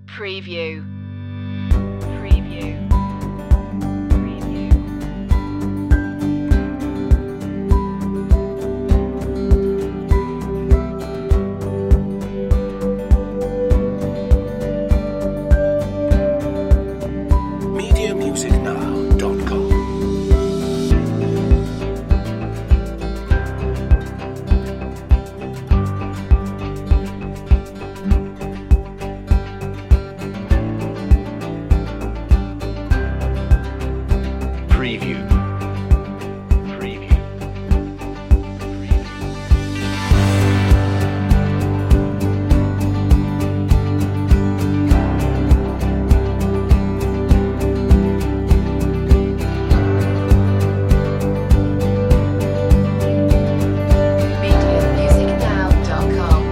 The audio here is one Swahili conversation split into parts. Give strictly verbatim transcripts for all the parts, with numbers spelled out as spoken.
Preview. Preview. Preview. media music now dot com. Preview. Preview. media music now dot com.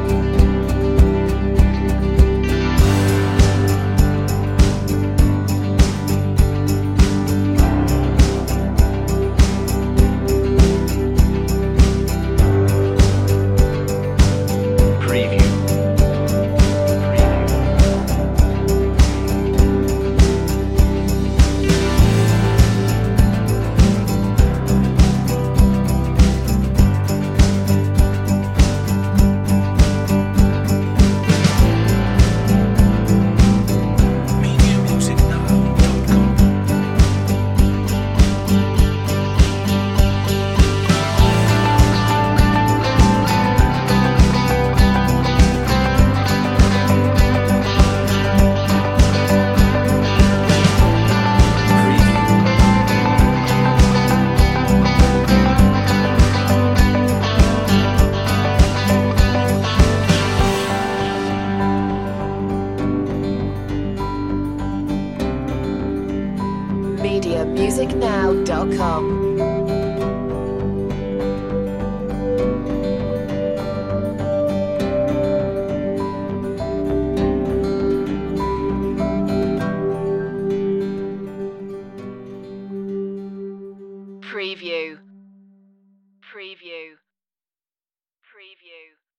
Preview. media music now dot com. media music now dot com. Preview. Preview.